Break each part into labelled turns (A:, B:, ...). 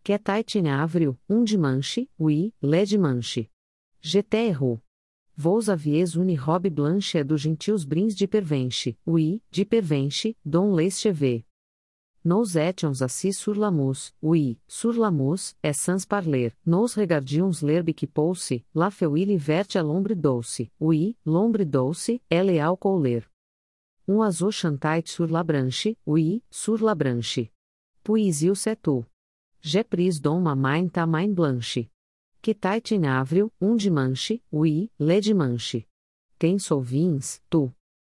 A: Quetaitin avril, de manche, oui, led manche. J'étais erro. Vos aviez une robe blanche et do gentios brins de pervenche, oui, de pervenche, dont les cheveux. Nous étions assis sur la mousse, oui, sur la mousse, et sans parler, nous regardions l'herbe qui pousse, la feuille verte à l'ombre douce, oui, l'ombre douce, elle est au couler. Un oiseau chantait sur la branche, oui, sur la branche. Puis il c'est tout. J'ai pris dans ma main ta main blanche. Quetaitin avril, de manche, oui, led manche. Tens ouvins, tu.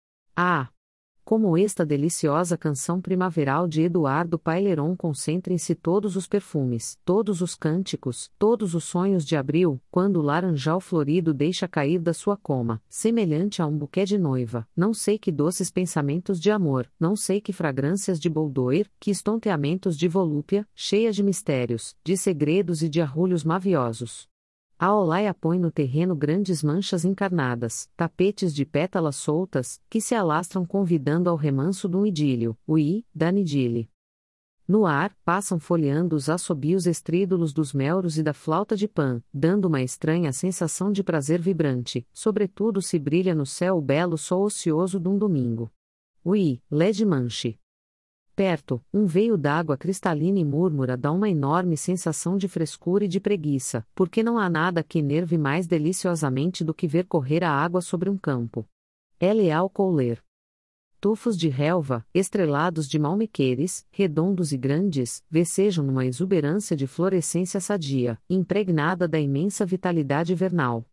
A: Ah! Como esta deliciosa canção primaveral de Eduardo Pailleron concentra em si todos os perfumes, todos os cânticos, todos os sonhos de abril, quando o laranjal florido deixa cair da sua coma, semelhante a um buquê de noiva, não sei que doces pensamentos de amor, não sei que fragrâncias de boldoir, que estonteamentos de volúpia, cheia de mistérios, de segredos e de arrulhos maviosos. A olaia põe no terreno grandes manchas encarnadas, tapetes de pétalas soltas, que se alastram convidando ao remanso de um idílio, oui, da idílie. No ar, passam folheando os assobios estrídulos dos melros e da flauta de Pan, dando uma estranha sensação de prazer vibrante, sobretudo se brilha no céu o belo sol ocioso de um domingo. Oui, led manche. Perto, um veio d'água cristalina e múrmura dá uma enorme sensação de frescura e de preguiça, porque não há nada que enerve mais deliciosamente do que ver correr a água sobre um campo. Elle ao couler. Tufos de relva, estrelados de malmequeres, redondos e grandes, vecejam numa exuberância de florescência sadia, impregnada da imensa vitalidade vernal.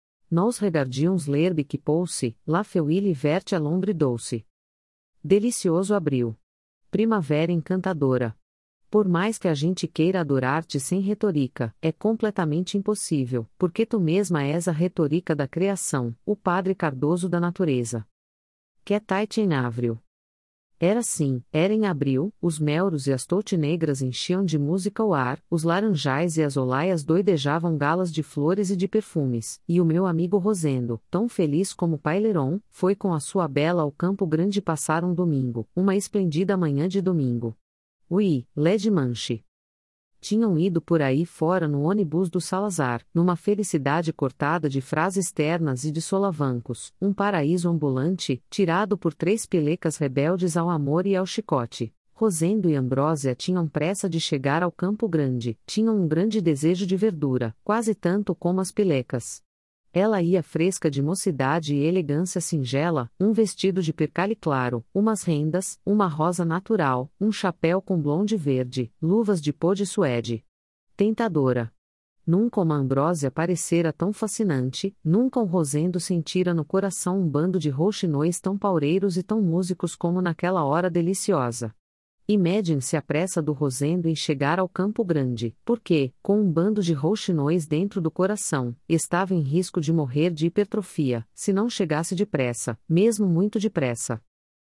A: Nós regardions l'herbe qui pousse, la feuille verte à l'ombre douce. Delicioso abril. Primavera encantadora. Por mais que a gente queira adorar-te sem retórica, é completamente impossível, porque tu mesma és a retórica da criação, o Padre Cardoso da natureza. Quetaitin avril. Era sim, era em abril, os melros e as toutinegras enchiam de música o ar, os laranjais e as olaias doidejavam galas de flores e de perfumes, e o meu amigo Rosendo, tão feliz como Pailleron, foi com a sua bela ao Campo Grande passar um domingo, uma esplendida manhã de domingo. Oui, led manche. Tinham ido por aí fora no ônibus do Salazar, numa felicidade cortada de frases ternas e de solavancos, um paraíso ambulante, tirado por três pelecas rebeldes ao amor e ao chicote. Rosendo e Ambrósia tinham pressa de chegar ao Campo Grande, tinham um grande desejo de verdura, quase tanto como as pelecas. Ela ia fresca de mocidade e elegância singela, um vestido de percale claro, umas rendas, uma rosa natural, um chapéu com blonde verde, luvas de pó de suede. Tentadora. Nunca uma Ambrósia parecera tão fascinante, nunca um Rosendo sentira no coração um bando de rouxinóis tão paureiros e tão músicos como naquela hora deliciosa. Imagine-se a pressa do Rosendo em chegar ao Campo Grande, porque, com um bando de rouxinóis dentro do coração, estava em risco de morrer de hipertrofia, se não chegasse depressa, mesmo muito depressa.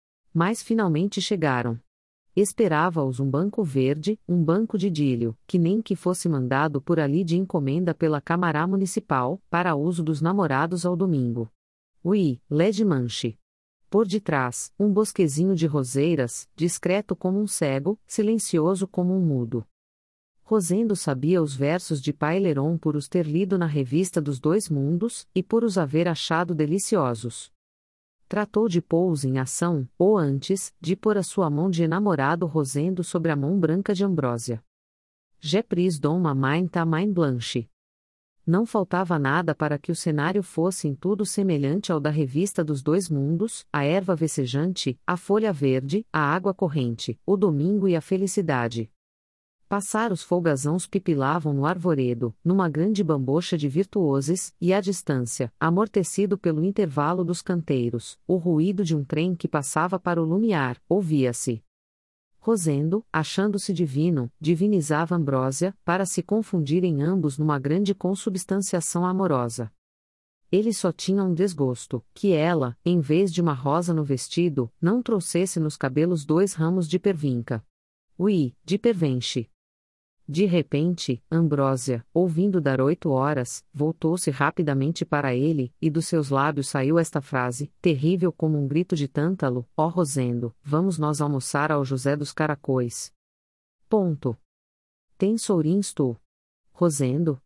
A: Mas finalmente chegaram. Esperava-os um banco verde, um banco de idílio, que nem que fosse mandado por ali de encomenda pela Câmara Municipal, para uso dos namorados ao domingo. Oui, led manche. Por detrás, um bosquezinho de roseiras, discreto como um cego, silencioso como um mudo. Rosendo sabia os versos de Pailleron por os ter lido na revista dos Dois Mundos, e por os haver achado deliciosos. Tratou de pô-os em ação, ou antes, de pôr a sua mão de enamorado Rosendo sobre a mão branca de Ambrósia. J'ai pris dans ma main ta main blanche. Não faltava nada para que o cenário fosse em tudo semelhante ao da revista dos Dois Mundos, a erva vecejante, a folha verde, a água corrente, o domingo e a felicidade. Passaros folgazãos pipilavam no arvoredo, numa grande bambocha de virtuoses, e à distância, amortecido pelo intervalo dos canteiros, o ruído de um trem que passava para o lumiar, ouvia-se. Rosendo, achando-se divino, divinizava Ambrósia, para se confundirem ambos numa grande consubstanciação amorosa. Ele só tinha um desgosto, que ela, em vez de uma rosa no vestido, não trouxesse nos cabelos 2 ramos de pervinca. Oui, de pervenche. De repente, Ambrósia, ouvindo dar 8 horas, voltou-se rapidamente para ele, e dos seus lábios saiu esta frase, terrível como um grito de tântalo: ó Rosendo, vamos nós almoçar ao José dos Caracóis. Ponto. Tensourins tu. Rosendo.